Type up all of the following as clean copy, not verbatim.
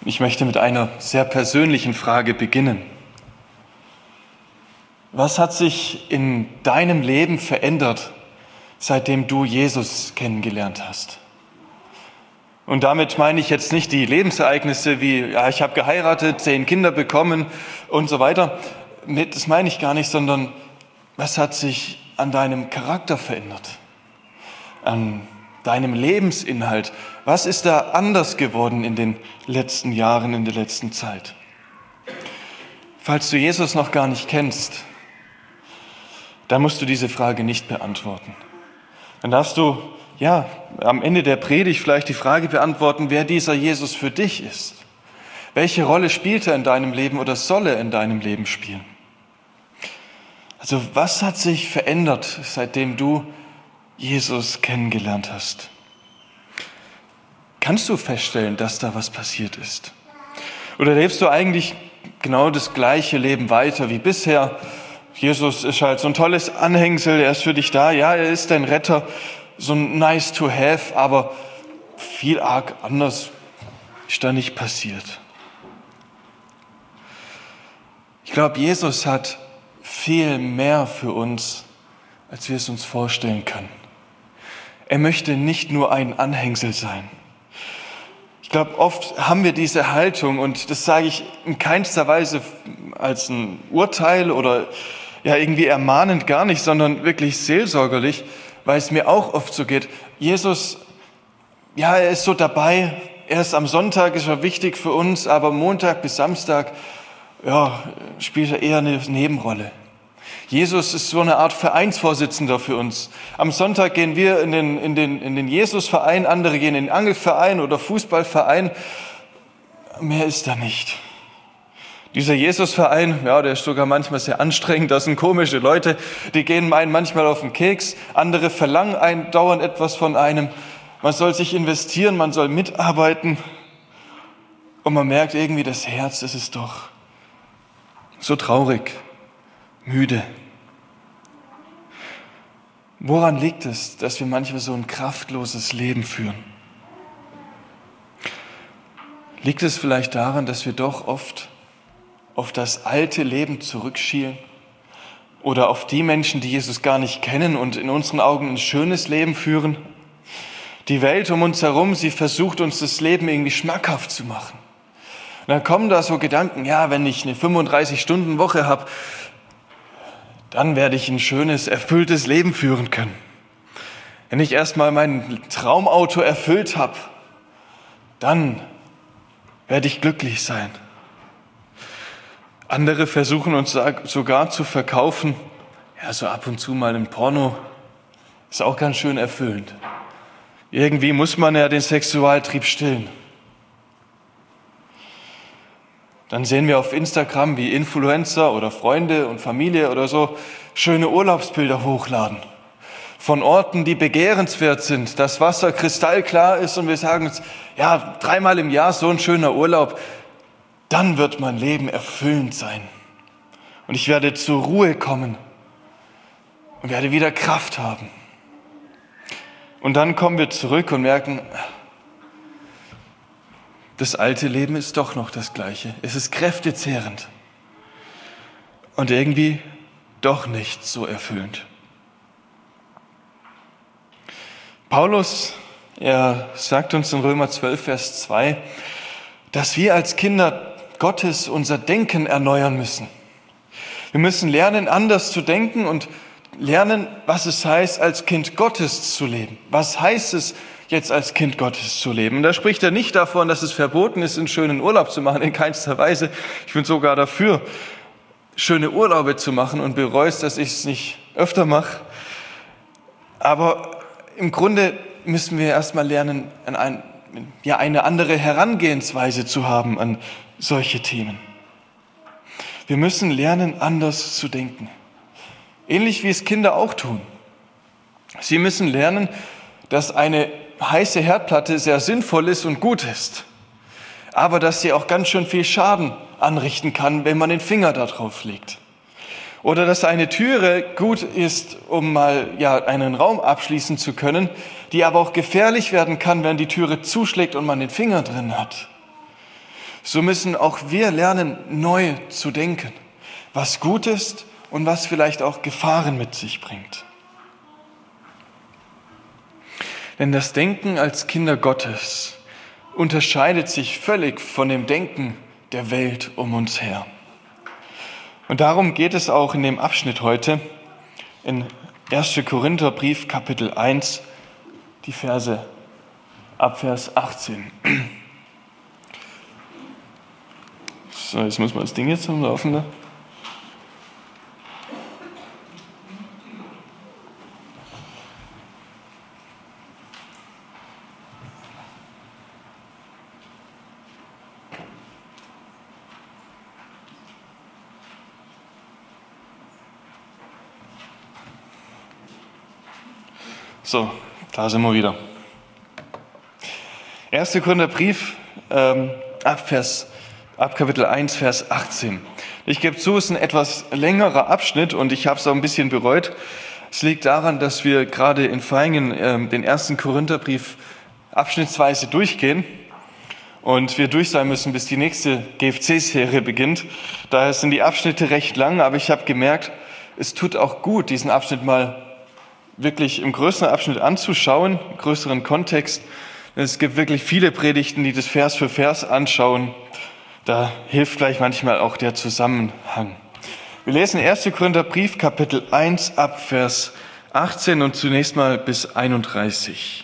Ich möchte mit einer sehr persönlichen Frage beginnen. Was hat sich in deinem Leben verändert, seitdem du Jesus kennengelernt hast? Und damit meine ich jetzt nicht die Lebensereignisse wie, ja, ich habe geheiratet, 10 Kinder bekommen und so weiter. Das meine ich gar nicht, sondern was hat sich an deinem Charakter verändert? An deinem Lebensinhalt? Was ist da anders geworden in den letzten Jahren, in der letzten Zeit? Falls du Jesus noch gar nicht kennst, dann musst du diese Frage nicht beantworten. Dann darfst du am Ende der Predigt vielleicht die Frage beantworten, wer dieser Jesus für dich ist. Welche Rolle spielt er in deinem Leben oder soll er in deinem Leben spielen? Also was hat sich verändert, seitdem du Jesus kennengelernt hast? Kannst du feststellen, dass da was passiert ist? Oder lebst du eigentlich genau das gleiche Leben weiter wie bisher? Jesus ist halt so ein tolles Anhängsel, er ist für dich da, ja, er ist dein Retter, so ein nice to have, aber viel arg anders ist da nicht passiert. Ich glaube, Jesus hat viel mehr für uns, als wir es uns vorstellen können. Er möchte nicht nur ein Anhängsel sein. Ich glaube, oft haben wir diese Haltung und das sage ich in keinster Weise als ein Urteil oder irgendwie ermahnend gar nicht, sondern wirklich seelsorgerlich, weil es mir auch oft so geht. Jesus, er ist so dabei, erst am Sonntag ist er wichtig für uns, aber Montag bis Samstag, spielt er eher eine Nebenrolle. Jesus ist so eine Art Vereinsvorsitzender für uns. Am Sonntag gehen wir in den Jesus-Verein, andere gehen in den Angelverein oder Fußballverein. Mehr ist da nicht. Dieser Jesus-Verein, der ist sogar manchmal sehr anstrengend. Das sind komische Leute, die gehen einem manchmal auf den Keks. Andere verlangen dauernd etwas von einem. Man soll sich investieren, man soll mitarbeiten. Und man merkt irgendwie, das Herz, das ist doch so traurig, müde. Woran liegt es, dass wir manchmal so ein kraftloses Leben führen? Liegt es vielleicht daran, dass wir doch oft auf das alte Leben zurückschielen oder auf die Menschen, die Jesus gar nicht kennen und in unseren Augen ein schönes Leben führen? Die Welt um uns herum, sie versucht uns das Leben irgendwie schmackhaft zu machen. Und dann kommen da so Gedanken, wenn ich eine 35-Stunden-Woche habe, dann werde ich ein schönes, erfülltes Leben führen können. Wenn ich erstmal mein Traumauto erfüllt habe, dann werde ich glücklich sein. Andere versuchen uns sogar zu verkaufen, so ab und zu mal ein Porno ist auch ganz schön erfüllend. Irgendwie muss man ja den Sexualtrieb stillen. Dann sehen wir auf Instagram, wie Influencer oder Freunde und Familie oder so schöne Urlaubsbilder hochladen. Von Orten, die begehrenswert sind, das Wasser kristallklar ist und wir sagen uns, 3-mal im Jahr so ein schöner Urlaub, dann wird mein Leben erfüllend sein. Und ich werde zur Ruhe kommen und werde wieder Kraft haben. Und dann kommen wir zurück und merken, das alte Leben ist doch noch das Gleiche. Es ist kräftezehrend und irgendwie doch nicht so erfüllend. Paulus, er sagt uns in Römer 12, Vers 2, dass wir als Kinder Gottes unser Denken erneuern müssen. Wir müssen lernen, anders zu denken und lernen, was es heißt, als Kind Gottes zu leben. Was heißt es, jetzt als Kind Gottes zu leben? Und da spricht er nicht davon, dass es verboten ist, einen schönen Urlaub zu machen, in keinster Weise. Ich bin sogar dafür, schöne Urlaube zu machen und bereue es, dass ich es nicht öfter mache. Aber im Grunde müssen wir erstmal lernen, eine andere Herangehensweise zu haben an solche Themen. Wir müssen lernen, anders zu denken. Ähnlich wie es Kinder auch tun. Sie müssen lernen, dass eine heiße Herdplatte sehr sinnvoll ist und gut ist, aber dass sie auch ganz schön viel Schaden anrichten kann, wenn man den Finger da drauf legt. Oder dass eine Türe gut ist, um mal einen Raum abschließen zu können, die aber auch gefährlich werden kann, wenn die Türe zuschlägt und man den Finger drin hat. so müssen auch wir lernen, neu zu denken, was gut ist und was vielleicht auch Gefahren mit sich bringt. Denn das Denken als Kinder Gottes unterscheidet sich völlig von dem Denken der Welt um uns her. Und darum geht es auch in dem Abschnitt heute, in 1. Korintherbrief, Kapitel 1, die Verse ab Vers 18. So, jetzt muss man das Ding jetzt am Laufen. Ne? So, da sind wir wieder. 1. Korintherbrief, ab Kapitel 1, Vers 18. Ich gebe zu, es ist ein etwas längerer Abschnitt und ich habe es auch ein bisschen bereut. Es liegt daran, dass wir gerade in Vaihingen den 1. Korintherbrief abschnittsweise durchgehen und wir durch sein müssen, bis die nächste GFC-Serie beginnt. Daher sind die Abschnitte recht lang, aber ich habe gemerkt, es tut auch gut, diesen Abschnitt mal wirklich im größeren Abschnitt anzuschauen, im größeren Kontext. Es gibt wirklich viele Predigten, die das Vers für Vers anschauen. Da hilft gleich manchmal auch der Zusammenhang. Wir lesen 1. Korintherbrief, Kapitel 1, ab Vers 18 und zunächst mal bis 31.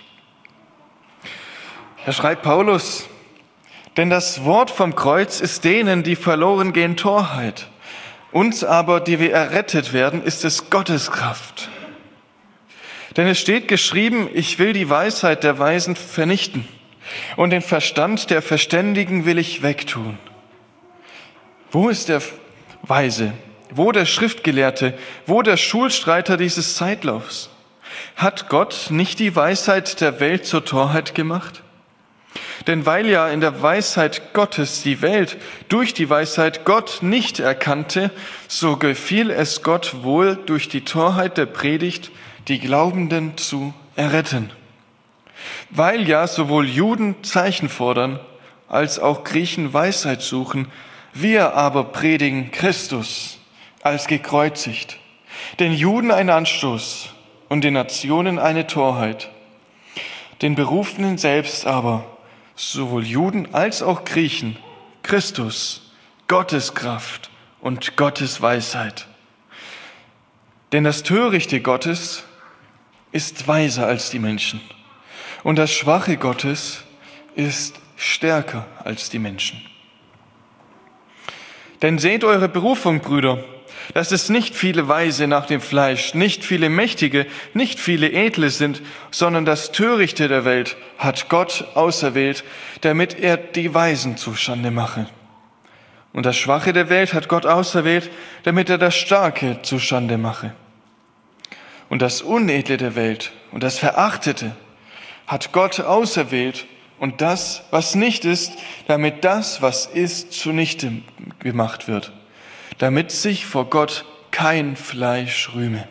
Da schreibt Paulus: Denn das Wort vom Kreuz ist denen, die verloren gehen, Torheit. Uns aber, die wir errettet werden, ist es Gottes Kraft. Denn es steht geschrieben, ich will die Weisheit der Weisen vernichten und den Verstand der Verständigen will ich wegtun. Wo ist der Weise? Wo der Schriftgelehrte? Wo der Schulstreiter dieses Zeitlaufs? Hat Gott nicht die Weisheit der Welt zur Torheit gemacht? Denn weil ja in der Weisheit Gottes die Welt durch die Weisheit Gott nicht erkannte, so gefiel es Gott wohl, durch die Torheit der Predigt die Glaubenden zu erretten. Weil ja sowohl Juden Zeichen fordern, als auch Griechen Weisheit suchen, wir aber predigen Christus als gekreuzigt, den Juden ein Anstoß und den Nationen eine Torheit, den Berufenen selbst aber, sowohl Juden als auch Griechen, Christus, Gottes Kraft und Gottes Weisheit. Denn das Törichte Gottes ist weiser als die Menschen und das Schwache Gottes ist stärker als die Menschen. Denn seht eure Berufung, Brüder, dass es nicht viele Weise nach dem Fleisch, nicht viele Mächtige, nicht viele Edle sind, sondern das Törichte der Welt hat Gott auserwählt, damit er die Weisen zustande mache. Und das Schwache der Welt hat Gott auserwählt, damit er das Starke zustande mache. Und das Unedle der Welt und das Verachtete hat Gott auserwählt und das, was nicht ist, damit das, was ist, zunichte gemacht wird, damit sich vor Gott kein Fleisch rühme.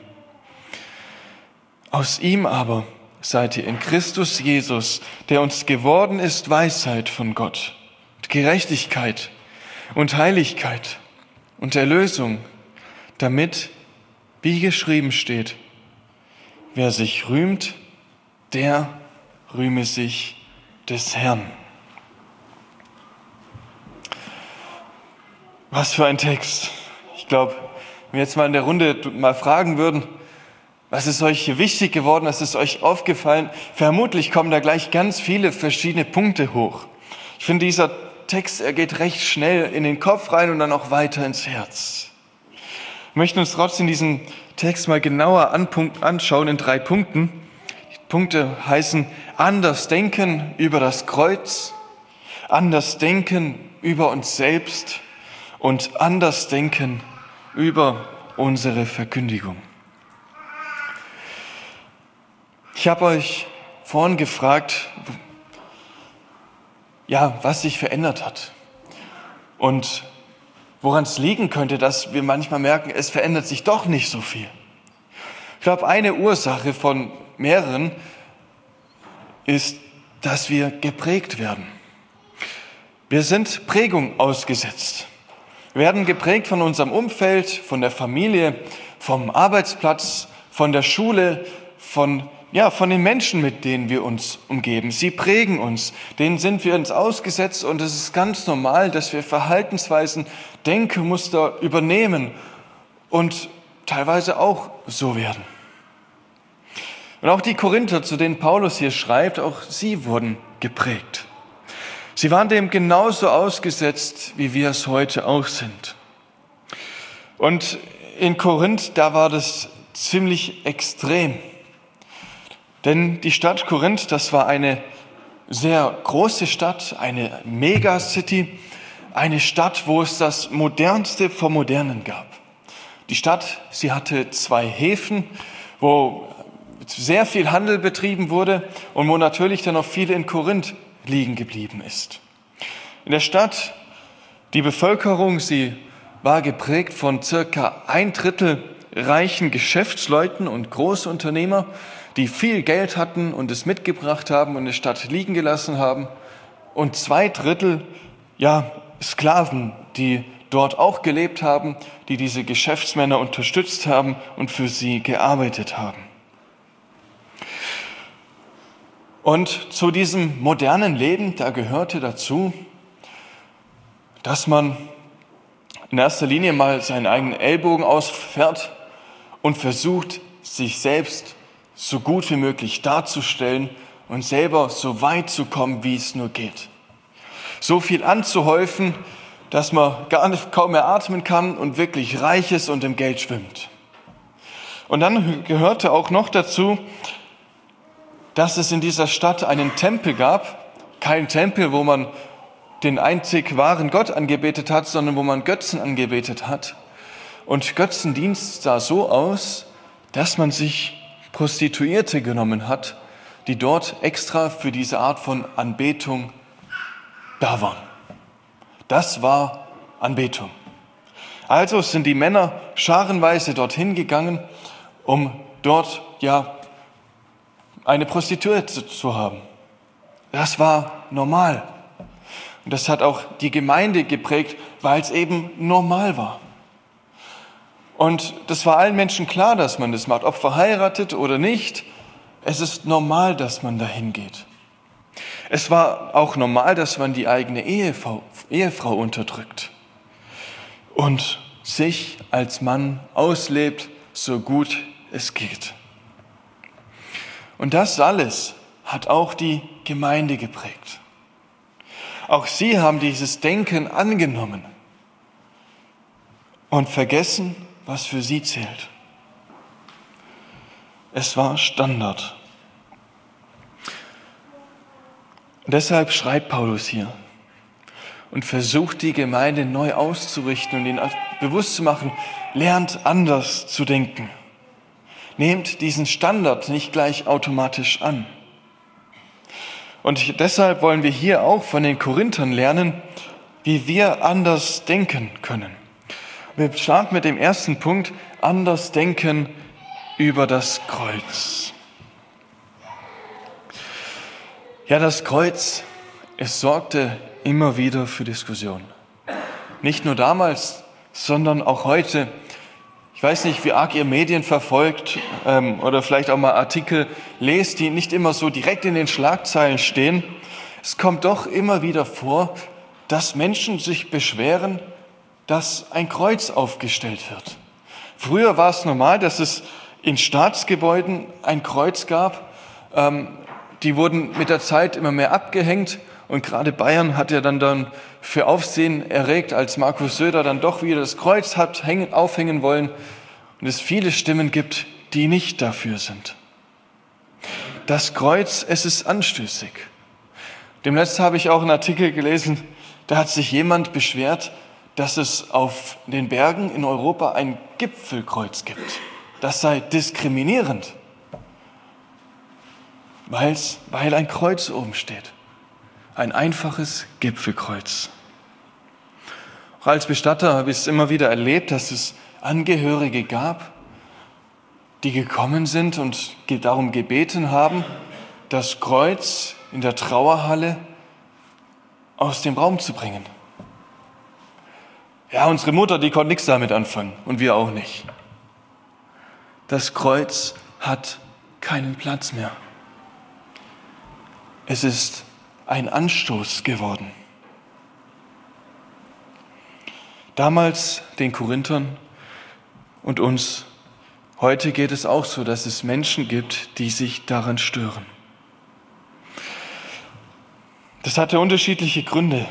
Aus ihm aber seid ihr in Christus Jesus, der uns geworden ist, Weisheit von Gott, Gerechtigkeit und Heiligkeit und Erlösung, damit, wie geschrieben steht, wer sich rühmt, der rühme sich des Herrn. Was für ein Text. Ich glaube, wenn wir jetzt mal in der Runde mal fragen würden, was ist euch hier wichtig geworden, was ist euch aufgefallen, vermutlich kommen da gleich ganz viele verschiedene Punkte hoch. Ich finde, dieser Text, er geht recht schnell in den Kopf rein und dann auch weiter ins Herz. Wir möchten uns trotzdem diesen Text mal genauer anschauen in 3 Punkten. Die Punkte heißen: anders denken über das Kreuz, anders denken über uns selbst und anders denken über unsere Verkündigung. Ich habe euch vorhin gefragt, ja, was sich verändert hat und woran es liegen könnte, dass wir manchmal merken, es verändert sich doch nicht so viel. Ich glaube, eine Ursache von mehreren ist, dass wir geprägt werden. Wir sind Prägung ausgesetzt. Wir werden geprägt von unserem Umfeld, von der Familie, vom Arbeitsplatz, von der Schule, von den Menschen, mit denen wir uns umgeben. Sie prägen uns, denen sind wir uns ausgesetzt und es ist ganz normal, dass wir Verhaltensweisen, Denkmuster übernehmen und teilweise auch so werden. Und auch die Korinther, zu denen Paulus hier schreibt, auch sie wurden geprägt. Sie waren dem genauso ausgesetzt, wie wir es heute auch sind. Und in Korinth, da war das ziemlich extrem. Denn die Stadt Korinth, das war eine sehr große Stadt, eine Megacity, eine Stadt, wo es das Modernste vom Modernen gab. Die Stadt, sie hatte 2 Häfen, wo sehr viel Handel betrieben wurde und wo natürlich dann auch viel in Korinth liegen geblieben ist. In der Stadt, die Bevölkerung, sie war geprägt von circa 1/3 reichen Geschäftsleuten und Großunternehmer, die viel Geld hatten und es mitgebracht haben und in der Stadt liegen gelassen haben, und 2/3 Sklaven, die dort auch gelebt haben, die diese Geschäftsmänner unterstützt haben und für sie gearbeitet haben. Und zu diesem modernen Leben, da gehörte dazu, dass man in erster Linie mal seinen eigenen Ellbogen ausfährt und versucht, sich selbst so gut wie möglich darzustellen und selber so weit zu kommen, wie es nur geht. So viel anzuhäufen, dass man kaum mehr atmen kann und wirklich reich ist und im Geld schwimmt. Und dann gehörte auch noch dazu, dass es in dieser Stadt einen Tempel gab, kein Tempel, wo man den einzig wahren Gott angebetet hat, sondern wo man Götzen angebetet hat. Und Götzendienst sah so aus, dass man sich Prostituierte genommen hat, die dort extra für diese Art von Anbetung da waren. Das war Anbetung. Also sind die Männer scharenweise dorthin gegangen, um dort eine Prostituierte zu haben. Das war normal. Und das hat auch die Gemeinde geprägt, weil es eben normal war. Und das war allen Menschen klar, dass man das macht, ob verheiratet oder nicht. Es ist normal, dass man dahin geht. Es war auch normal, dass man die eigene Ehefrau unterdrückt und sich als Mann auslebt, so gut es geht. Und das alles hat auch die Gemeinde geprägt. Auch sie haben dieses Denken angenommen und vergessen, was für sie zählt. Es war Standard. Und deshalb schreibt Paulus hier und versucht die Gemeinde neu auszurichten und ihnen bewusst zu machen, lernt anders zu denken. Nehmt diesen Standard nicht gleich automatisch an. Und deshalb wollen wir hier auch von den Korinthern lernen, wie wir anders denken können. Wir starten mit dem ersten Punkt, anders denken über das Kreuz. Ja, das Kreuz, es sorgte immer wieder für Diskussionen. Nicht nur damals, sondern auch heute. Ich weiß nicht, wie arg ihr Medien verfolgt oder vielleicht auch mal Artikel lest, die nicht immer so direkt in den Schlagzeilen stehen. Es kommt doch immer wieder vor, dass Menschen sich beschweren, dass ein Kreuz aufgestellt wird. Früher war es normal, dass es in Staatsgebäuden ein Kreuz gab. Die wurden mit der Zeit immer mehr abgehängt und gerade Bayern hat ja dann für Aufsehen erregt, als Markus Söder dann doch wieder das Kreuz hat aufhängen wollen und es viele Stimmen gibt, die nicht dafür sind. Das Kreuz, es ist anstößig. Demnächst habe ich auch einen Artikel gelesen, da hat sich jemand beschwert, dass es auf den Bergen in Europa ein Gipfelkreuz gibt. Das sei diskriminierend, weil ein Kreuz oben steht. Ein einfaches Gipfelkreuz. Auch als Bestatter habe ich es immer wieder erlebt, dass es Angehörige gab, die gekommen sind und darum gebeten haben, das Kreuz in der Trauerhalle aus dem Raum zu bringen. Ja, unsere Mutter, die konnte nichts damit anfangen und wir auch nicht. Das Kreuz hat keinen Platz mehr. Es ist ein Anstoß geworden. Damals den Korinthern und uns, heute geht es auch so, dass es Menschen gibt, die sich daran stören. Das hatte unterschiedliche Gründe.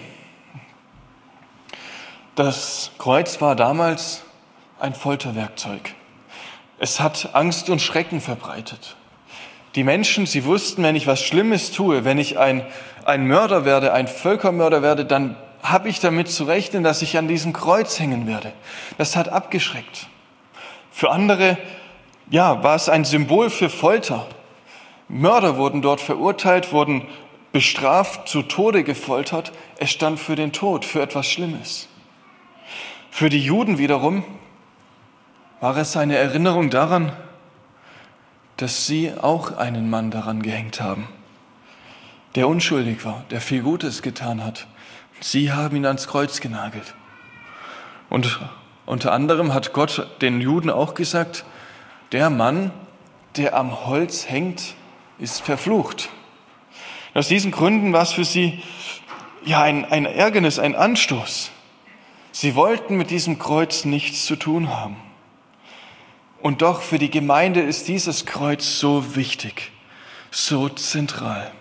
Das Kreuz war damals ein Folterwerkzeug. Es hat Angst und Schrecken verbreitet. Die Menschen, sie wussten, wenn ich was Schlimmes tue, wenn ich ein Mörder werde, ein Völkermörder werde, dann habe ich damit zu rechnen, dass ich an diesem Kreuz hängen werde. Das hat abgeschreckt. Für andere, ja, war es ein Symbol für Folter. Mörder wurden dort verurteilt, wurden bestraft, zu Tode gefoltert. Es stand für den Tod, für etwas Schlimmes. Für die Juden wiederum war es eine Erinnerung daran, dass sie auch einen Mann daran gehängt haben, der unschuldig war, der viel Gutes getan hat. Sie haben ihn ans Kreuz genagelt. Und unter anderem hat Gott den Juden auch gesagt, der Mann, der am Holz hängt, ist verflucht. Aus diesen Gründen war es für sie ja ein Ärgernis, ein Anstoß. Sie wollten mit diesem Kreuz nichts zu tun haben. Und doch für die Gemeinde ist dieses Kreuz so wichtig, so zentral.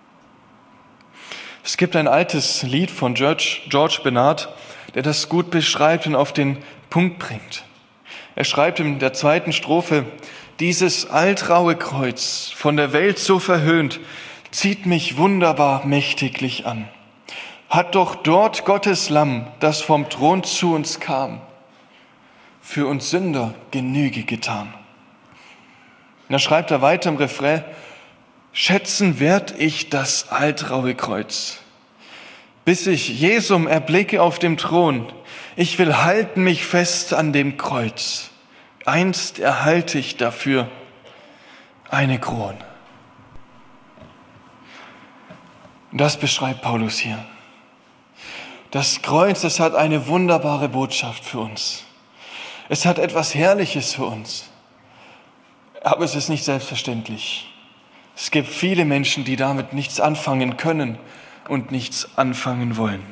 Es gibt ein altes Lied von George Bernard, der das gut beschreibt und auf den Punkt bringt. Er schreibt in der 2. Strophe, dieses altraue Kreuz, von der Welt so verhöhnt, zieht mich wunderbar mächtiglich an. Hat doch dort Gottes Lamm, das vom Thron zu uns kam, für uns Sünder Genüge getan. Und dann schreibt er weiter im Refrain, schätzen werd ich das altraue Kreuz, bis ich Jesum erblicke auf dem Thron. Ich will halten mich fest an dem Kreuz. Einst erhalte ich dafür eine Krone. Und das beschreibt Paulus hier. Das Kreuz, das hat eine wunderbare Botschaft für uns. Es hat etwas Herrliches für uns. Aber es ist nicht selbstverständlich. Es gibt viele Menschen, die damit nichts anfangen können und nichts anfangen wollen.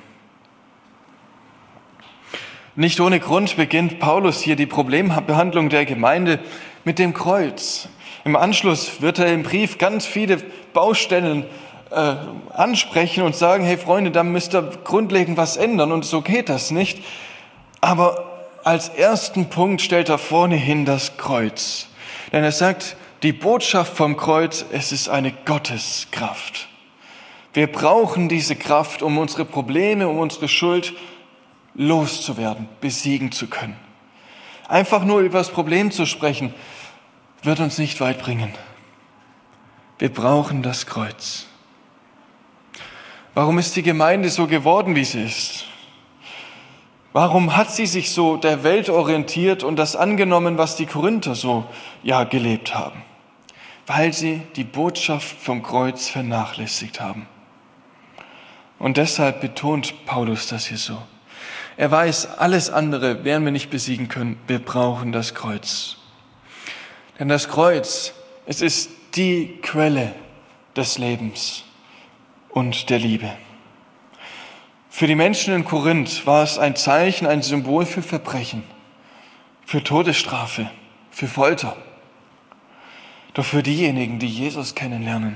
Nicht ohne Grund beginnt Paulus hier die Problembehandlung der Gemeinde mit dem Kreuz. Im Anschluss wird er im Brief ganz viele Baustellen ansprechen und sagen, hey Freunde, da müsst ihr grundlegend was ändern und so geht das nicht. Aber als ersten Punkt stellt er vorne hin das Kreuz. Denn er sagt, die Botschaft vom Kreuz, es ist eine Gotteskraft. Wir brauchen diese Kraft, um unsere Probleme, um unsere Schuld loszuwerden, besiegen zu können. Einfach nur über das Problem zu sprechen, wird uns nicht weit bringen. Wir brauchen das Kreuz. Warum ist die Gemeinde so geworden, wie sie ist? Warum hat sie sich so der Welt orientiert und das angenommen, was die Korinther so gelebt haben? Weil sie die Botschaft vom Kreuz vernachlässigt haben. Und deshalb betont Paulus das hier so. Er weiß, alles andere werden wir nicht besiegen können. Wir brauchen das Kreuz. Denn das Kreuz, es ist die Quelle des Lebens und der Liebe. Für die Menschen in Korinth war es ein Zeichen, ein Symbol für Verbrechen, für Todesstrafe, für Folter. Doch für diejenigen, die Jesus kennenlernen,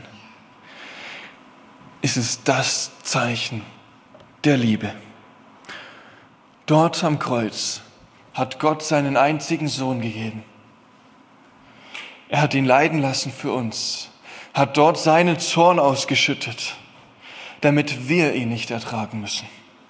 ist es das Zeichen der Liebe. Dort am Kreuz hat Gott seinen einzigen Sohn gegeben. Er hat ihn leiden lassen für uns, hat dort seinen Zorn ausgeschüttet, damit wir ihn nicht ertragen müssen.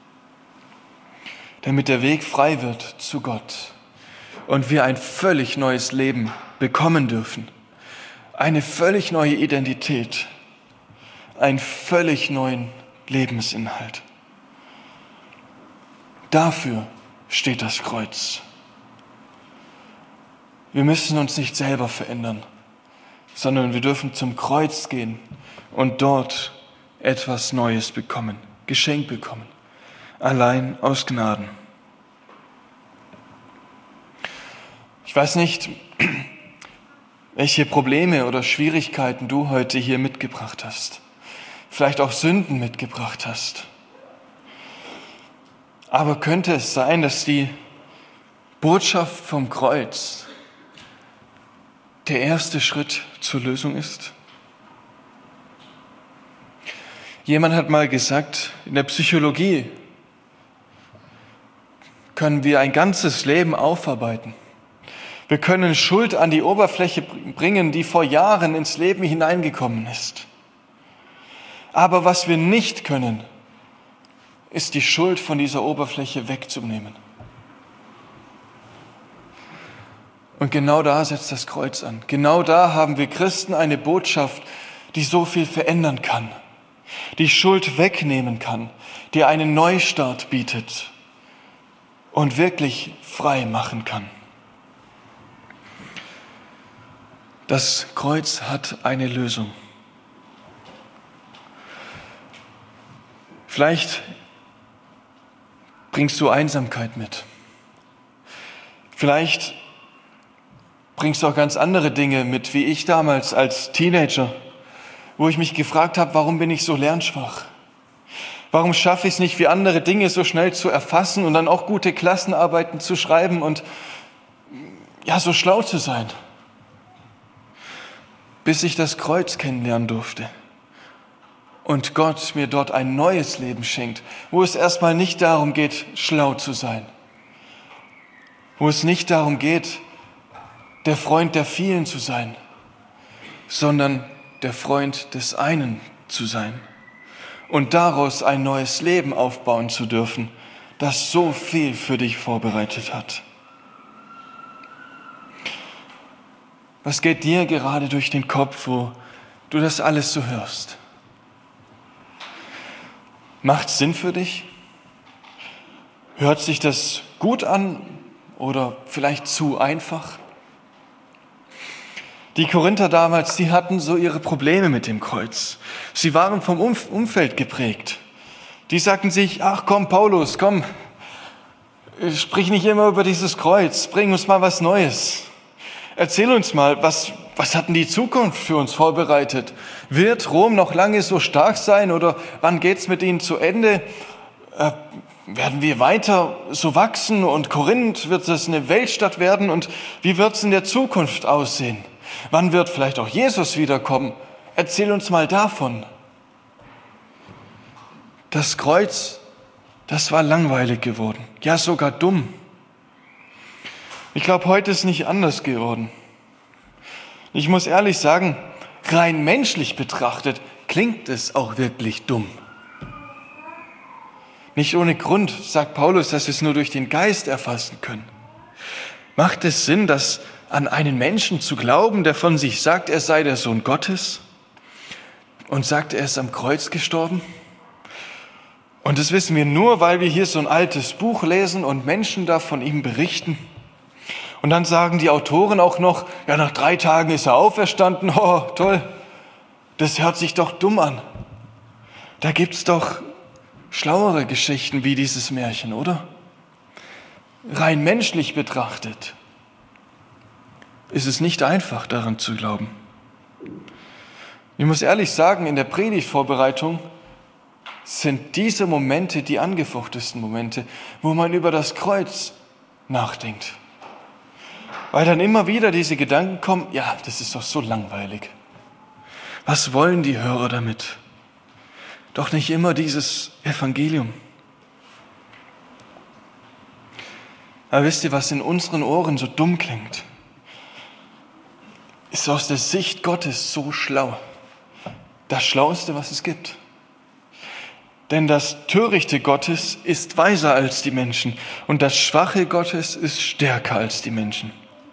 Damit der Weg frei wird zu Gott und wir ein völlig neues Leben bekommen dürfen. Eine völlig neue Identität, einen völlig neuen Lebensinhalt. Dafür steht das Kreuz. Wir müssen uns nicht selber verändern, sondern wir dürfen zum Kreuz gehen und dort etwas Neues bekommen, geschenkt bekommen. Allein aus Gnaden. Ich weiß nicht, welche Probleme oder Schwierigkeiten du heute hier mitgebracht hast. Vielleicht auch Sünden mitgebracht hast. Aber könnte es sein, dass die Botschaft vom Kreuz der erste Schritt zur Lösung ist? Jemand hat mal gesagt, in der Psychologie können wir ein ganzes Leben aufarbeiten. Wir können Schuld an die Oberfläche bringen, die vor Jahren ins Leben hineingekommen ist. Aber was wir nicht können, ist die Schuld von dieser Oberfläche wegzunehmen. Und genau da setzt das Kreuz an. Genau da haben wir Christen eine Botschaft, die so viel verändern kann, die Schuld wegnehmen kann, die einen Neustart bietet und wirklich frei machen kann. Das Kreuz hat eine Lösung. Vielleicht bringst du Einsamkeit mit. Vielleicht bringst du auch ganz andere Dinge mit, wie ich damals als Teenager, wo ich mich gefragt habe, warum bin ich so lernschwach? Warum schaffe ich es nicht, wie andere Dinge so schnell zu erfassen und dann auch gute Klassenarbeiten zu schreiben und ja, so schlau zu sein? Bis ich das Kreuz kennenlernen durfte und Gott mir dort ein neues Leben schenkt, wo es erstmal nicht darum geht, schlau zu sein, wo es nicht darum geht, der Freund der vielen zu sein, sondern der Freund des einen zu sein und daraus ein neues Leben aufbauen zu dürfen, das so viel für dich vorbereitet hat. Was geht dir gerade durch den Kopf, wo du das alles so hörst? Macht es Sinn für dich? Hört sich das gut an oder vielleicht zu einfach? Die Korinther damals, die hatten so ihre Probleme mit dem Kreuz. Sie waren vom Umfeld geprägt. Die sagten sich, ach komm Paulus, komm, sprich nicht immer über dieses Kreuz, bring uns mal was Neues. Erzähl uns mal, was hat denn die Zukunft für uns vorbereitet? Wird Rom noch lange so stark sein oder wann geht's mit ihnen zu Ende? Werden wir weiter so wachsen und Korinth, wird es eine Weltstadt werden und wie wird es in der Zukunft aussehen? Wann wird vielleicht auch Jesus wiederkommen? Erzähl uns mal davon. Das Kreuz, das war langweilig geworden, ja sogar dumm. Ich glaube, heute ist nicht anders geworden. Ich muss ehrlich sagen, rein menschlich betrachtet klingt es auch wirklich dumm. Nicht ohne Grund sagt Paulus, dass wir es nur durch den Geist erfassen können. Macht es Sinn, dass an einen Menschen zu glauben, der von sich sagt, er sei der Sohn Gottes und sagt, er ist am Kreuz gestorben? Und das wissen wir nur, weil wir hier so ein altes Buch lesen und Menschen da von ihm berichten. Und dann sagen die Autoren auch noch, ja, nach 3 Tagen ist er auferstanden. Oh, toll, das hört sich doch dumm an. Da gibt's doch schlauere Geschichten wie dieses Märchen, oder? Rein menschlich betrachtet ist es nicht einfach, daran zu glauben. Ich muss ehrlich sagen, in der Predigtvorbereitung sind diese Momente die angefochtesten Momente, wo man über das Kreuz nachdenkt. Weil dann immer wieder diese Gedanken kommen, ja, das ist doch so langweilig. Was wollen die Hörer damit? Doch nicht immer dieses Evangelium. Aber wisst ihr, was in unseren Ohren so dumm klingt? Ist aus der Sicht Gottes so schlau. Das Schlauste, was es gibt. Denn das Törichte Gottes ist weiser als die Menschen und das Schwache Gottes ist stärker als die Menschen.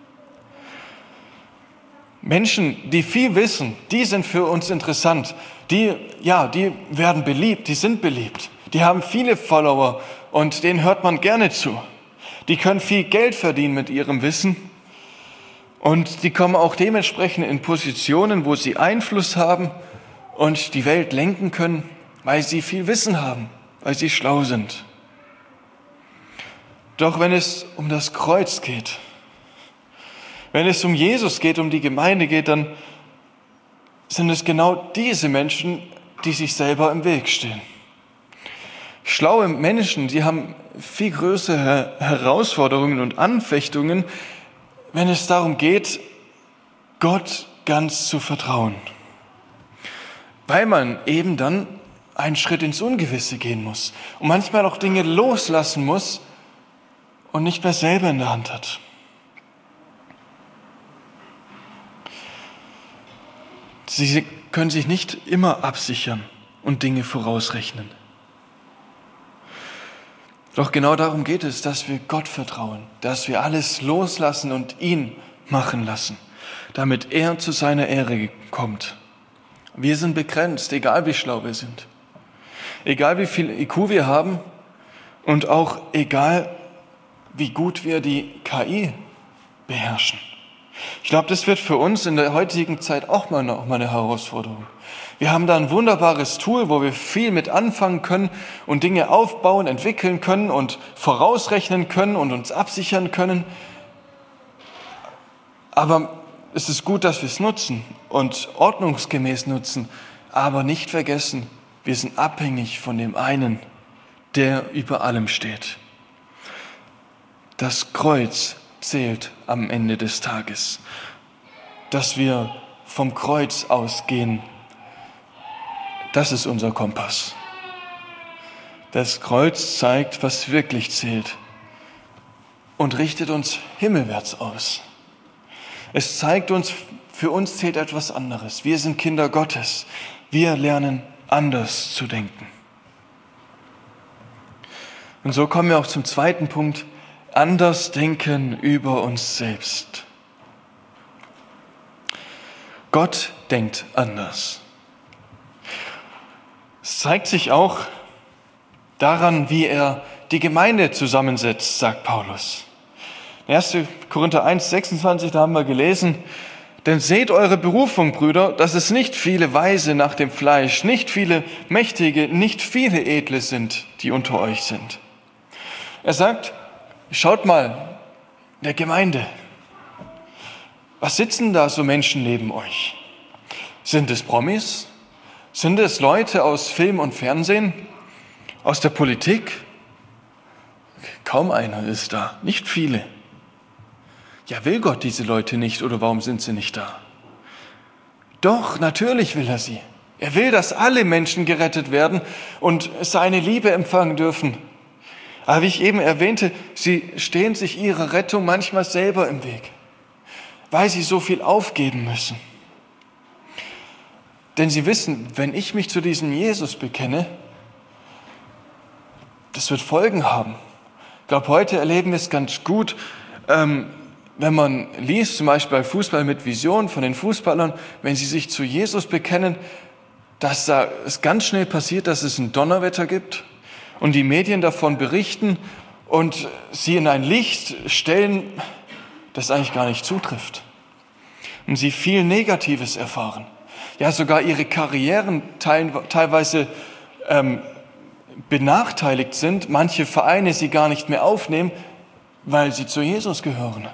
Menschen, die viel wissen, die sind für uns interessant. Die werden beliebt, die sind beliebt. Die haben viele Follower und denen hört man gerne zu. Die können viel Geld verdienen mit ihrem Wissen und die kommen auch dementsprechend in Positionen, wo sie Einfluss haben und die Welt lenken können, weil sie viel Wissen haben. weil sie schlau sind. Doch wenn es um das Kreuz geht, wenn es um Jesus geht, um die Gemeinde geht, dann sind es genau diese Menschen, die sich selber im Weg stehen. Schlaue Menschen, die haben viel größere Herausforderungen und Anfechtungen, wenn es darum geht, Gott ganz zu vertrauen. Weil man eben dann einen Schritt ins Ungewisse gehen muss und manchmal auch Dinge loslassen muss und nicht mehr selber in der Hand hat. Sie können sich nicht immer absichern und Dinge vorausrechnen. Doch genau darum geht es, dass wir Gott vertrauen, dass wir alles loslassen und ihn machen lassen, damit er zu seiner Ehre kommt. Wir sind begrenzt, egal wie schlau wir sind, egal wie viel IQ wir haben und auch egal wie gut wir die KI beherrschen. Ich glaube, das wird für uns in der heutigen Zeit auch mal eine Herausforderung. Wir haben da ein wunderbares Tool, wo wir viel mit anfangen können und Dinge aufbauen, entwickeln können und vorausrechnen können und uns absichern können. Aber es ist gut, dass wir es nutzen und ordnungsgemäß nutzen, aber nicht vergessen, wir sind abhängig von dem einen, der über allem steht. Das Kreuz zählt am Ende des Tages, dass wir vom Kreuz ausgehen. Das ist unser Kompass. Das Kreuz zeigt, was wirklich zählt und richtet uns himmelwärts aus. Es zeigt uns, für uns zählt etwas anderes. Wir sind Kinder Gottes. Wir lernen anders zu denken. Und so kommen wir auch zum zweiten Punkt: anders denken über uns selbst. Gott denkt anders. Es zeigt sich auch daran, wie er die Gemeinde zusammensetzt, sagt Paulus. In 1. Korinther 1, 26, da haben wir gelesen: Denn seht eure Berufung, Brüder, dass es nicht viele Weise nach dem Fleisch, nicht viele Mächtige, nicht viele Edle sind, die unter euch sind. Er sagt, schaut mal, in der Gemeinde, was sitzen da so Menschen neben euch? Sind es Promis? Sind es Leute aus Film und Fernsehen? Aus der Politik? Kaum einer ist da, nicht viele. Ja, will Gott diese Leute nicht oder warum sind sie nicht da? Doch, natürlich will er sie. Er will, dass alle Menschen gerettet werden und seine Liebe empfangen dürfen. Aber wie ich eben erwähnte, sie stehen sich ihrer Rettung manchmal selber im Weg, weil sie so viel aufgeben müssen. Denn sie wissen, wenn ich mich zu diesem Jesus bekenne, das wird Folgen haben. Ich glaube, heute erleben wir es ganz gut, wenn man liest, zum Beispiel bei Fußball mit Vision von den Fußballern, wenn sie sich zu Jesus bekennen, dass da es ganz schnell passiert, dass es ein Donnerwetter gibt und die Medien davon berichten und sie in ein Licht stellen, das eigentlich gar nicht zutrifft. Und sie viel Negatives erfahren. Ja, sogar ihre Karrieren teilweise benachteiligt sind, manche Vereine sie gar nicht mehr aufnehmen, weil sie zu Jesus gehören.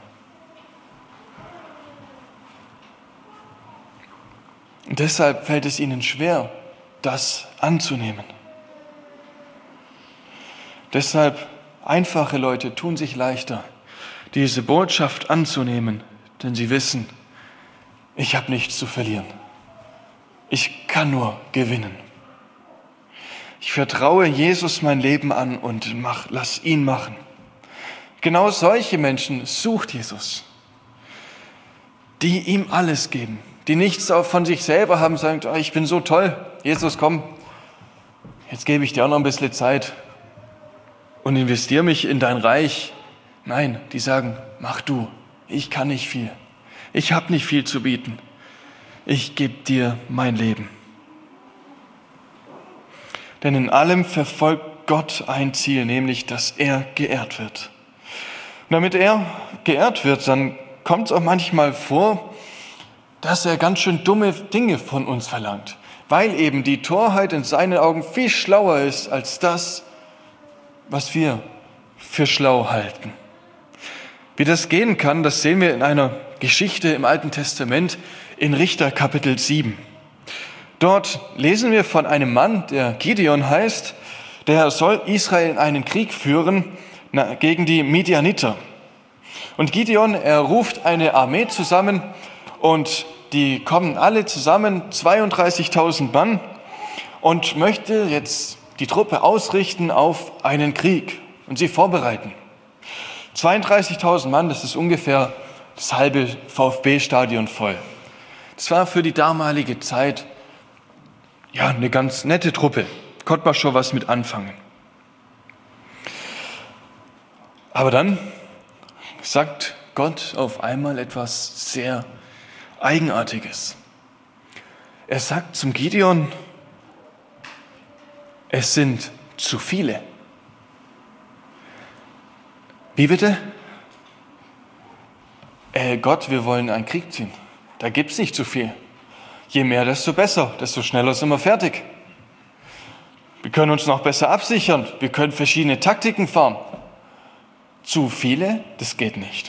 Und deshalb fällt es ihnen schwer, das anzunehmen. Deshalb, einfache Leute tun sich leichter, diese Botschaft anzunehmen, denn sie wissen, ich habe nichts zu verlieren. Ich kann nur gewinnen. Ich vertraue Jesus mein Leben an und lass ihn machen. Genau solche Menschen sucht Jesus, die ihm alles geben, die nichts von sich selber haben, sagen, oh, ich bin so toll, Jesus, komm, jetzt gebe ich dir auch noch ein bisschen Zeit und investiere mich in dein Reich. Nein, die sagen, mach du, ich kann nicht viel, ich habe nicht viel zu bieten, ich gebe dir mein Leben. Denn in allem verfolgt Gott ein Ziel, nämlich, dass er geehrt wird. Und damit er geehrt wird, dann kommt es auch manchmal vor, dass er ganz schön dumme Dinge von uns verlangt. weil eben die Torheit in seinen Augen viel schlauer ist als das, was wir für schlau halten. Wie das gehen kann, das sehen wir in einer Geschichte im Alten Testament in Richter Kapitel 7. Dort lesen wir von einem Mann, der Gideon heißt, der soll Israel in einen Krieg führen gegen die Midianiter. Und Gideon, er ruft eine Armee zusammen und die kommen alle zusammen, 32.000 Mann, und möchte jetzt die Truppe ausrichten auf einen Krieg und sie vorbereiten. 32.000 Mann, das ist ungefähr das halbe VfB-Stadion voll. Das war für die damalige Zeit ja eine ganz nette Truppe. Konnte man schon was mit anfangen. Aber dann sagt Gott auf einmal etwas sehr Eigenartiges. Er sagt zum Gideon, es sind zu viele. Wie bitte? Gott, wir wollen einen Krieg ziehen. Da gibt es nicht zu viel. Je mehr, desto besser, desto schneller sind wir fertig. Wir können uns noch besser absichern. Wir können verschiedene Taktiken fahren. Zu viele, das geht nicht.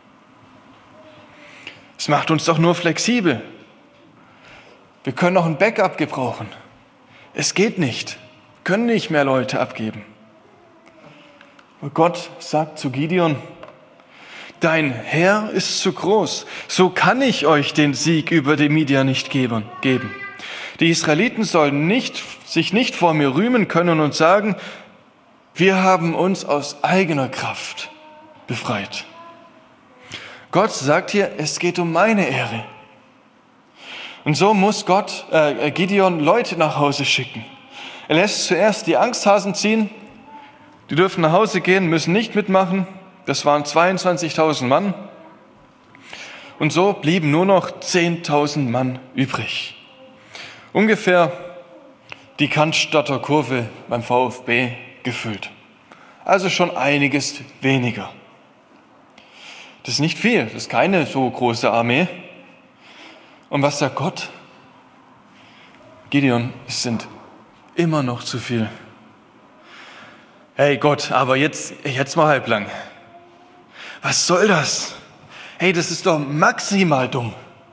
Es macht uns doch nur flexibel. Wir können noch ein Backup gebrauchen. Es geht nicht. Wir können nicht mehr Leute abgeben. Und Gott sagt zu Gideon, dein Herr ist zu groß, so kann ich euch den Sieg über die Midian nicht geben. Die Israeliten sollen sich nicht vor mir rühmen können und sagen, wir haben uns aus eigener Kraft befreit. Gott sagt hier, es geht um meine Ehre. Und so muss Gideon Leute nach Hause schicken. Er lässt zuerst die Angsthasen ziehen, die dürfen nach Hause gehen, müssen nicht mitmachen. Das waren 22.000 Mann. Und so blieben nur noch 10.000 Mann übrig. Ungefähr die Cannstatter Kurve beim VfB gefüllt. Also schon einiges weniger. Das ist nicht viel, das ist keine so große Armee. Und was sagt Gott? Gideon, es sind immer noch zu viel. Hey Gott, aber jetzt mal halblang. Was soll das? Hey, das ist doch maximal dumm.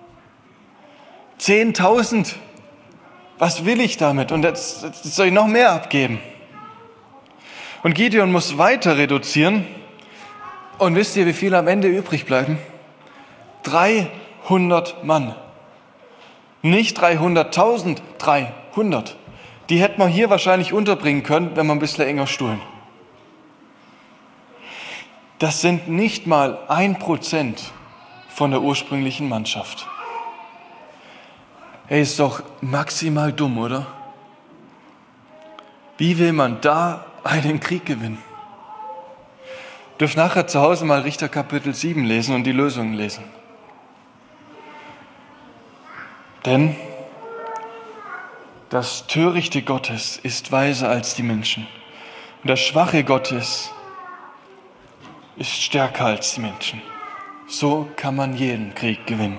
10.000, was will ich damit? Und jetzt soll ich noch mehr abgeben. Und Gideon muss weiter reduzieren. Und wisst ihr, wie viele am Ende übrig bleiben? 300 Mann. Nicht 300.000, 300. Die hätte man hier wahrscheinlich unterbringen können, wenn man ein bisschen enger stuhlen. Das sind nicht mal 1% von der ursprünglichen Mannschaft. Hey, ist doch maximal dumm, oder? Wie will man da einen Krieg gewinnen? Ihr dürft nachher zu Hause mal Richter Kapitel 7 lesen und die Lösungen lesen. Denn das Törichte Gottes ist weiser als die Menschen. Und das Schwache Gottes ist stärker als die Menschen. So kann man jeden Krieg gewinnen.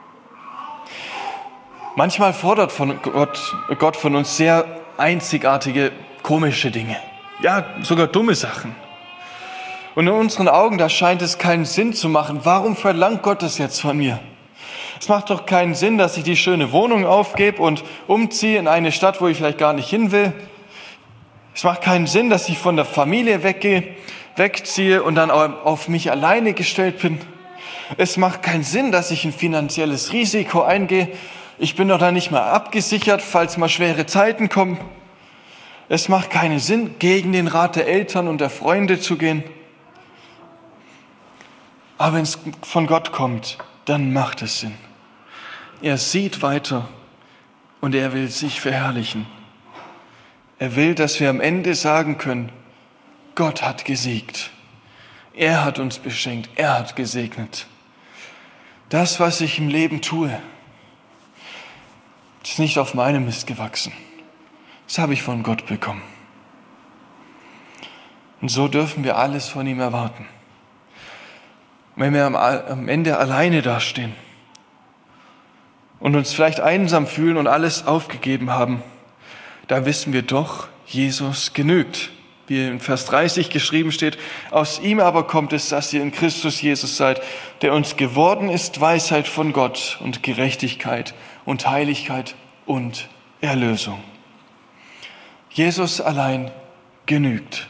Manchmal fordert Gott von uns sehr einzigartige, komische Dinge. Ja, sogar dumme Sachen. Und in unseren Augen, da scheint es keinen Sinn zu machen. Warum verlangt Gott das jetzt von mir? Es macht doch keinen Sinn, dass ich die schöne Wohnung aufgebe und umziehe in eine Stadt, wo ich vielleicht gar nicht hin will. Es macht keinen Sinn, dass ich von der Familie wegziehe und dann auf mich alleine gestellt bin. Es macht keinen Sinn, dass ich ein finanzielles Risiko eingehe. Ich bin doch dann nicht mehr abgesichert, falls mal schwere Zeiten kommen. Es macht keinen Sinn, gegen den Rat der Eltern und der Freunde zu gehen. Aber wenn es von Gott kommt, dann macht es Sinn. Er sieht weiter und er will sich verherrlichen. Er will, dass wir am Ende sagen können, Gott hat gesiegt. Er hat uns beschenkt, er hat gesegnet. Das, was ich im Leben tue, ist nicht auf meinem Mist gewachsen. Das habe ich von Gott bekommen. Und so dürfen wir alles von ihm erwarten. Wenn wir am Ende alleine dastehen und uns vielleicht einsam fühlen und alles aufgegeben haben, da wissen wir doch, Jesus genügt. Wie in Vers 30 geschrieben steht, aus ihm aber kommt es, dass ihr in Christus Jesus seid, der uns geworden ist, Weisheit von Gott und Gerechtigkeit und Heiligkeit und Erlösung. Jesus allein genügt.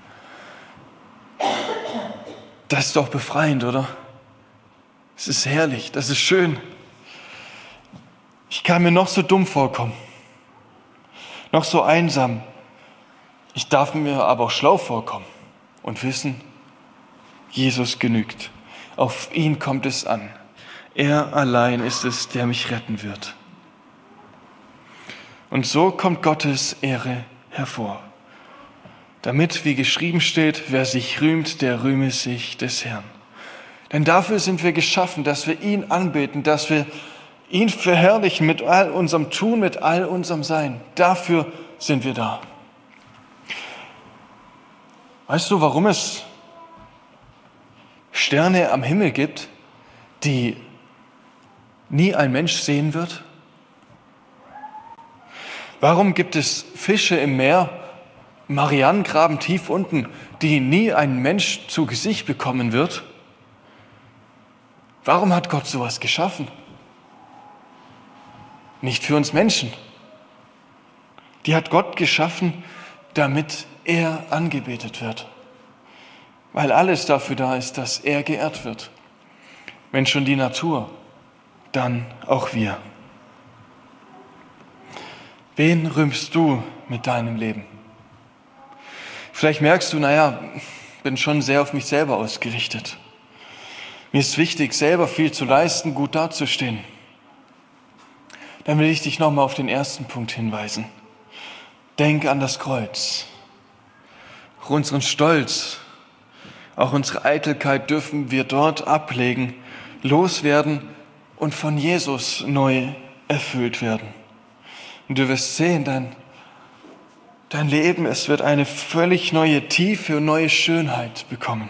Das ist doch befreiend, oder? Es ist herrlich, das ist schön. Ich kann mir noch so dumm vorkommen, noch so einsam. Ich darf mir aber auch schlau vorkommen und wissen, Jesus genügt. Auf ihn kommt es an. Er allein ist es, der mich retten wird. Und so kommt Gottes Ehre hervor. Damit, wie geschrieben steht, wer sich rühmt, der rühme sich des Herrn. Denn dafür sind wir geschaffen, dass wir ihn anbeten, dass wir ihn verherrlichen mit all unserem Tun, mit all unserem Sein. Dafür sind wir da. Weißt du, warum es Sterne am Himmel gibt, die nie ein Mensch sehen wird? Warum gibt es Fische im Meer, Marianengraben tief unten, die nie ein Mensch zu Gesicht bekommen wird? Warum hat Gott sowas geschaffen? Nicht für uns Menschen. Die hat Gott geschaffen, damit er angebetet wird. Weil alles dafür da ist, dass er geehrt wird. Wenn schon die Natur, dann auch wir. Wen rühmst du mit deinem Leben? Vielleicht merkst du, bin schon sehr auf mich selber ausgerichtet. Mir ist wichtig, selber viel zu leisten, gut dazustehen. Dann will ich dich nochmal auf den ersten Punkt hinweisen. Denk an das Kreuz. Auch unseren Stolz, auch unsere Eitelkeit dürfen wir dort ablegen, loswerden und von Jesus neu erfüllt werden. Und du wirst sehen, dein Leben, es wird eine völlig neue Tiefe und neue Schönheit bekommen.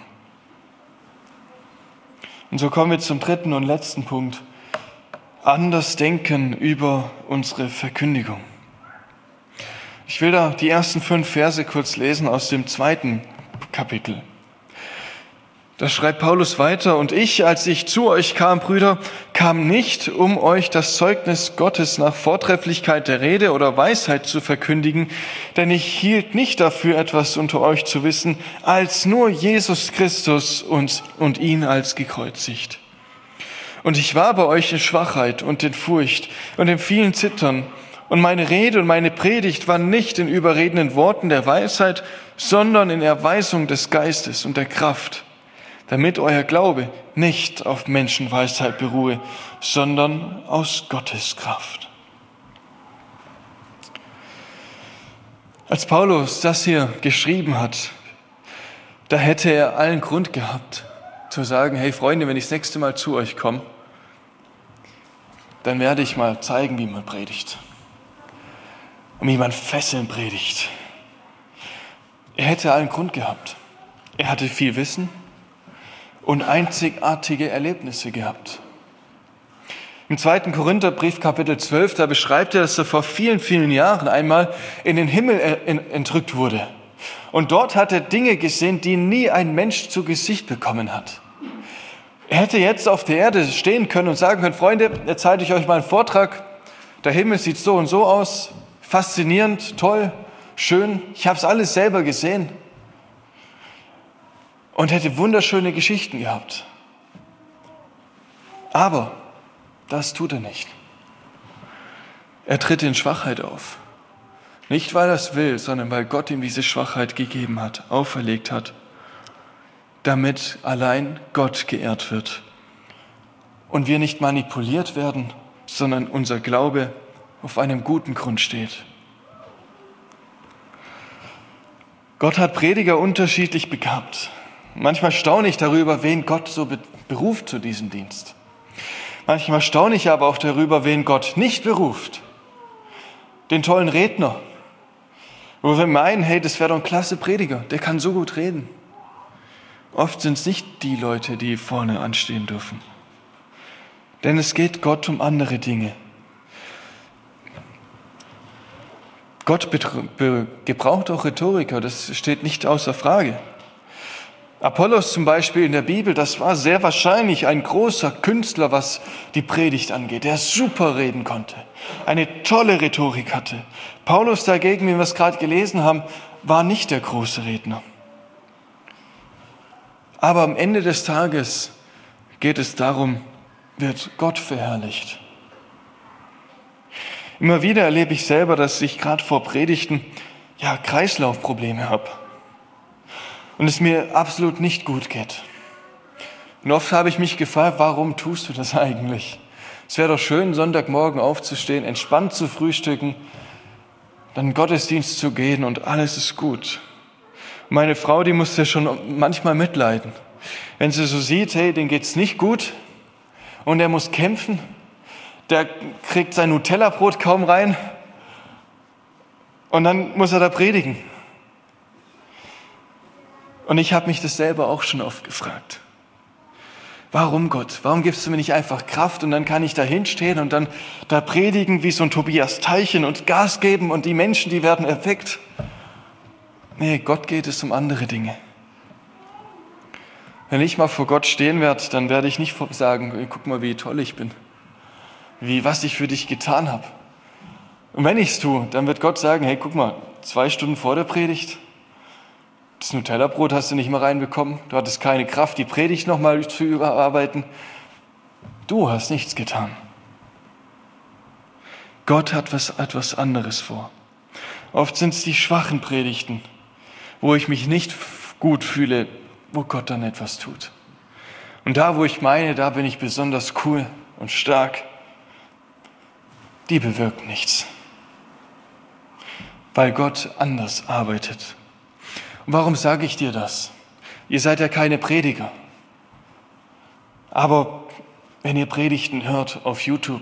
Und so kommen wir zum dritten und letzten Punkt. Anders denken über unsere Verkündigung. Ich will da die ersten 5 Verse kurz lesen aus dem 2. Kapitel. Da schreibt Paulus weiter: Und ich, als ich zu euch kam, Brüder, kam nicht, um euch das Zeugnis Gottes nach Vortrefflichkeit der Rede oder Weisheit zu verkündigen, denn ich hielt nicht dafür, etwas unter euch zu wissen, als nur Jesus Christus und ihn als gekreuzigt. Und ich war bei euch in Schwachheit und in Furcht und in vielen Zittern. Und meine Rede und meine Predigt waren nicht in überredenden Worten der Weisheit, sondern in Erweisung des Geistes und der Kraft, damit euer Glaube nicht auf Menschenweisheit beruhe, sondern aus Gottes Kraft. Als Paulus das hier geschrieben hat, da hätte er allen Grund gehabt, zu sagen: Hey Freunde, wenn ich das nächste Mal zu euch komme, dann werde ich mal zeigen, wie man predigt. Und wie man Fesseln predigt. Er hätte allen Grund gehabt. Er hatte viel Wissen und einzigartige Erlebnisse gehabt. Im 2. Korintherbrief, Kapitel 12, da beschreibt er, dass er vor vielen, vielen Jahren einmal in den Himmel entrückt wurde. Und dort hat er Dinge gesehen, die nie ein Mensch zu Gesicht bekommen hat. Er hätte jetzt auf der Erde stehen können und sagen können: Freunde, jetzt halte ich euch mal einen Vortrag. Der Himmel sieht so und so aus. Faszinierend, toll, schön. Ich habe es alles selber gesehen. Und hätte wunderschöne Geschichten gehabt. Aber das tut er nicht. Er tritt in Schwachheit auf. Nicht, weil er es will, sondern weil Gott ihm diese Schwachheit gegeben hat, auferlegt hat, damit allein Gott geehrt wird. Und wir nicht manipuliert werden, sondern unser Glaube auf einem guten Grund steht. Gott hat Prediger unterschiedlich begabt. Manchmal staune ich darüber, wen Gott so beruft zu diesem Dienst. Manchmal staune ich aber auch darüber, wen Gott nicht beruft. Den tollen Redner. Wo wir meinen, hey, das wäre doch ein klasse Prediger, der kann so gut reden. Oft sind es nicht die Leute, die vorne anstehen dürfen. Denn es geht Gott um andere Dinge. Gott gebraucht auch Rhetoriker, das steht nicht außer Frage. Apollos zum Beispiel in der Bibel, das war sehr wahrscheinlich ein großer Künstler, was die Predigt angeht, der super reden konnte, eine tolle Rhetorik hatte. Paulus dagegen, wie wir es gerade gelesen haben, war nicht der große Redner. Aber am Ende des Tages geht es darum, wird Gott verherrlicht. Immer wieder erlebe ich selber, dass ich gerade vor Predigten Kreislaufprobleme habe und es mir absolut nicht gut geht. Und oft habe ich mich gefragt, warum tust du das eigentlich? Es wäre doch schön, Sonntagmorgen aufzustehen, entspannt zu frühstücken, dann in den Gottesdienst zu gehen und alles ist gut. Meine Frau, die muss ja schon manchmal mitleiden. Wenn sie so sieht, hey, dem geht's nicht gut und er muss kämpfen, der kriegt sein Nutella-Brot kaum rein und dann muss er da predigen. Und ich habe mich das selber auch schon oft gefragt. Warum, Gott? Warum gibst du mir nicht einfach Kraft und dann kann ich da hinstehen und dann da predigen wie so ein Tobias Teilchen und Gas geben und die Menschen, die werden erweckt? Nee, Gott geht es um andere Dinge. Wenn ich mal vor Gott stehen werde, dann werde ich nicht sagen, guck mal, wie toll ich bin, was ich für dich getan habe. Und wenn ich es tue, dann wird Gott sagen, hey, guck mal, 2 Stunden vor der Predigt, das Nutella-Brot hast du nicht mehr reinbekommen, du hattest keine Kraft, die Predigt nochmal zu überarbeiten. Du hast nichts getan. Gott hat etwas anderes vor. Oft sind es die schwachen Predigten, wo ich mich nicht gut fühle, wo Gott dann etwas tut. Und da, wo ich meine, da bin ich besonders cool und stark, die bewirkt nichts. Weil Gott anders arbeitet. Und warum sage ich dir das? Ihr seid ja keine Prediger. Aber wenn ihr Predigten hört auf YouTube,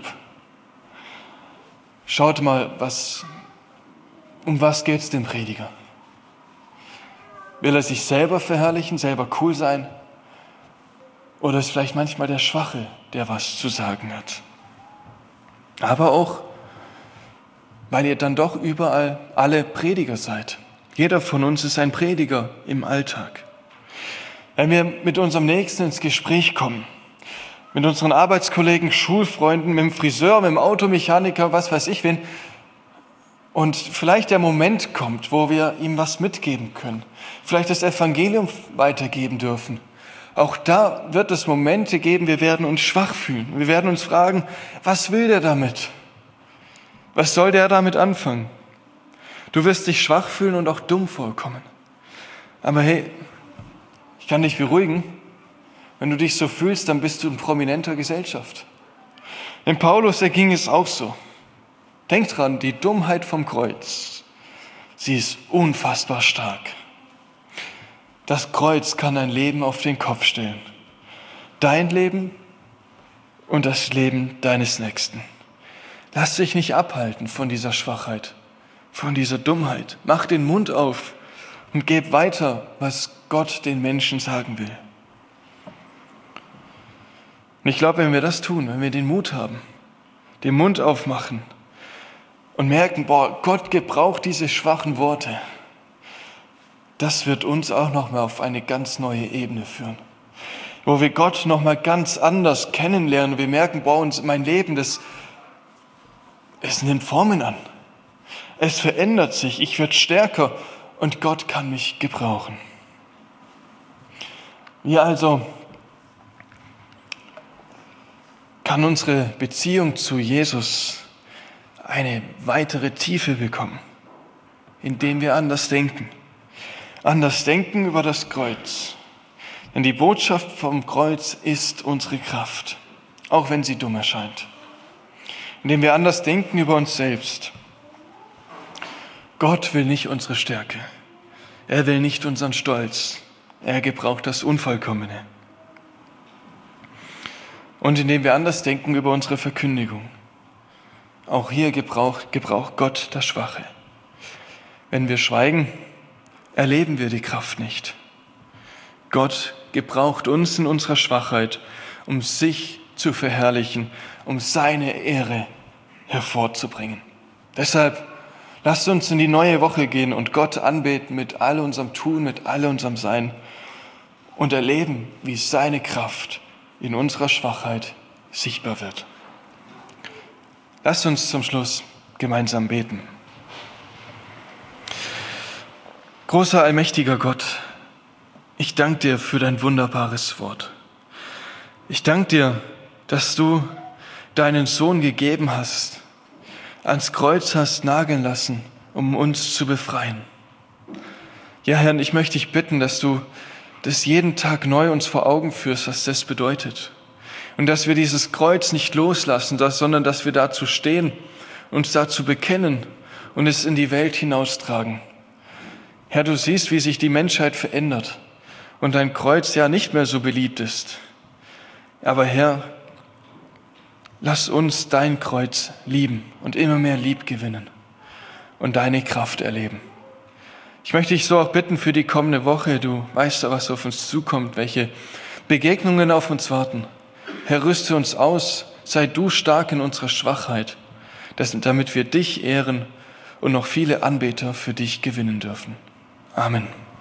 schaut mal, um was geht es dem Prediger? Will er sich selber verherrlichen, selber cool sein? Oder ist vielleicht manchmal der Schwache, der was zu sagen hat? Aber auch, weil ihr dann doch überall alle Prediger seid. Jeder von uns ist ein Prediger im Alltag. Wenn wir mit unserem Nächsten ins Gespräch kommen, mit unseren Arbeitskollegen, Schulfreunden, mit dem Friseur, mit dem Automechaniker, was weiß ich wen, und vielleicht der Moment kommt, wo wir ihm was mitgeben können, vielleicht das Evangelium weitergeben dürfen. Auch da wird es Momente geben, wir werden uns schwach fühlen. Wir werden uns fragen, was will der damit? Was soll der damit anfangen? Du wirst dich schwach fühlen und auch dumm vorkommen. Aber hey, ich kann dich beruhigen. Wenn du dich so fühlst, dann bist du in prominenter Gesellschaft. Dem Paulus, da ging es auch so. Denk dran, die Dummheit vom Kreuz, sie ist unfassbar stark. Das Kreuz kann dein Leben auf den Kopf stellen. Dein Leben und das Leben deines Nächsten. Lass dich nicht abhalten von dieser Schwachheit, von dieser Dummheit. Mach den Mund auf und gib weiter, was Gott den Menschen sagen will. Und ich glaube, wenn wir das tun, wenn wir den Mut haben, den Mund aufmachen und merken, Gott gebraucht diese schwachen Worte, das wird uns auch nochmal auf eine ganz neue Ebene führen. Wo wir Gott nochmal ganz anders kennenlernen. Wir merken, mein Leben, es nimmt Formen an. Es verändert sich, ich werde stärker und Gott kann mich gebrauchen. Wie also kann unsere Beziehung zu Jesus eine weitere Tiefe bekommen, indem wir anders denken. Anders denken über das Kreuz. Denn die Botschaft vom Kreuz ist unsere Kraft, auch wenn sie dumm erscheint. Indem wir anders denken über uns selbst. Gott will nicht unsere Stärke. Er will nicht unseren Stolz. Er gebraucht das Unvollkommene. Und indem wir anders denken über unsere Verkündigung. Auch hier gebraucht Gott das Schwache. Wenn wir schweigen, erleben wir die Kraft nicht. Gott gebraucht uns in unserer Schwachheit, um sich zu verherrlichen, um seine Ehre hervorzubringen. Deshalb Lasst uns in die neue Woche gehen und Gott anbeten mit all unserem Tun, mit all unserem Sein und erleben, wie seine Kraft in unserer Schwachheit sichtbar wird. Lasst uns zum Schluss gemeinsam beten. Großer, allmächtiger Gott, ich danke dir für dein wunderbares Wort. Ich danke dir, dass du deinen Sohn gegeben hast, ans Kreuz hast nageln lassen, um uns zu befreien. Ja, Herr, ich möchte dich bitten, dass du das jeden Tag neu uns vor Augen führst, was das bedeutet. Und dass wir dieses Kreuz nicht loslassen, sondern dass wir dazu stehen, uns dazu bekennen und es in die Welt hinaustragen. Herr, du siehst, wie sich die Menschheit verändert und dein Kreuz ja nicht mehr so beliebt ist. Aber Herr, lass uns dein Kreuz lieben und immer mehr lieb gewinnen und deine Kraft erleben. Ich möchte dich so auch bitten für die kommende Woche. Du weißt ja, was auf uns zukommt, welche Begegnungen auf uns warten. Herr, rüste uns aus, sei du stark in unserer Schwachheit, damit wir dich ehren und noch viele Anbeter für dich gewinnen dürfen. Amen.